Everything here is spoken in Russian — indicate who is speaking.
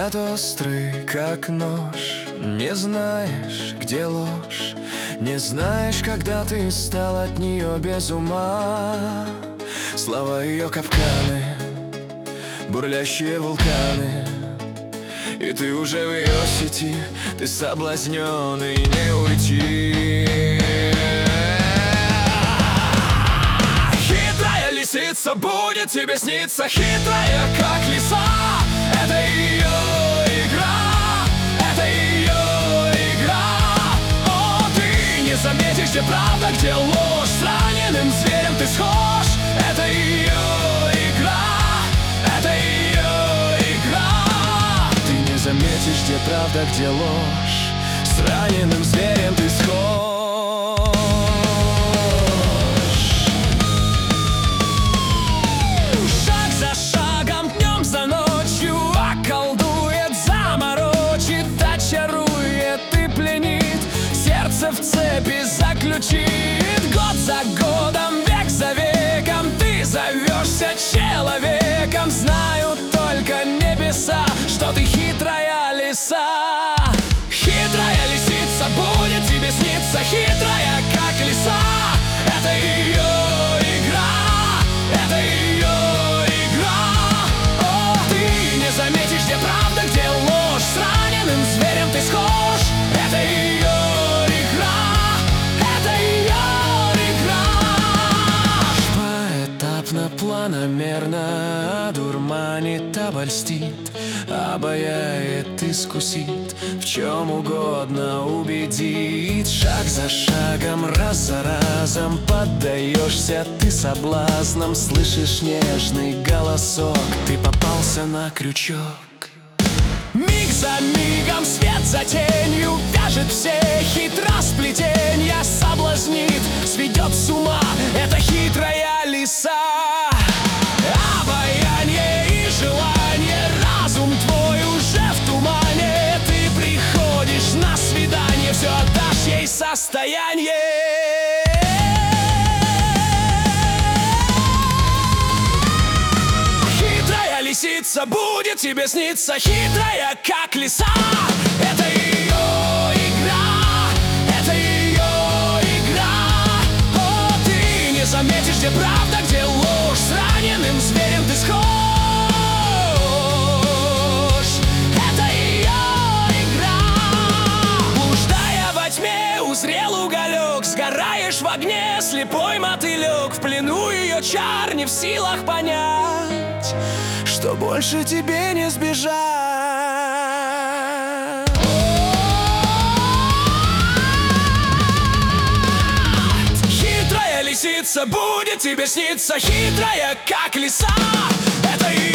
Speaker 1: взгляд острый, как нож. Не знаешь, где ложь, не знаешь, когда ты стал от нее без ума. Слова ее капканы, бурлящие вулканы, и ты уже в ее сети, ты соблазнен и не уйти. Хитрая лисица будет тебе сниться, хитрая, как лиса. Это ее игра, это ее игра. О, ты не заметишь, где правда, где ложь. С раненым зверем ты схож. Это ее игра, это ее игра. Ты не заметишь, где правда, где ложь. С раненым зверем ты схож. Шаг за шагом, днем за ночью околдует, заморочит, очарует и пленит, сердце в цепи заключит. Год за годом, век за веком ты зовешься человеком. Знают только небеса, что ты хитрая лиса. Хитрая лисица будет тебе сниться, хитрая, как лиса. Это ее игра, это ее игра. О, ты не заметишь, где правда, где ложь. С раненым зверем ты схож. Это ее игра, это ее игра. Поэтапно, планомерно одурманит, обольстит, обаяет, искусит, в чем угодно убедит. Шаг за шагом, раз за разом поддаешься ты соблазнам. Слышишь нежный голосок, ты попался на крючок. Миг за мигом, свет за тенью вяжет все хитросплетенья, соблазнит, сведет с ума. Это хитрая лиса. Обаяние и желание, разум твой уже в тумане. Ты приходишь на свидание, все отдашь ей состояние. Хитрая лисица будет тебе сниться, хитрая, как лиса. Это ее игра, это ее игра. О, ты не заметишь, где правда, где ложь. С раненым зверем ты схож. Это ее игра. Блуждая во тьме, узрел уголек, сгораешь в огне, слепой мотылек. В плену ее чар, не в силах понять, что больше тебе не сбежать. Хитрая лисица будет тебе сниться, хитрая, как лиса. Это